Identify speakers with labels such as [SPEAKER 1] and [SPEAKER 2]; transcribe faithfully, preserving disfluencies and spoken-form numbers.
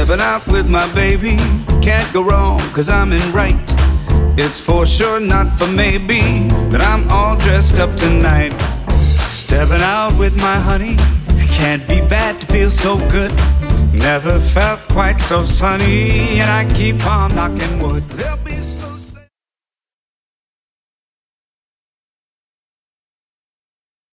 [SPEAKER 1] Stepping out with my baby, can't go wrong, cause I'm in right. It's for sure, not for maybe, that I'm all dressed up tonight. Stepping out with my honey, can't be bad to feel so good. Never felt quite so sunny, and I keep on knocking wood.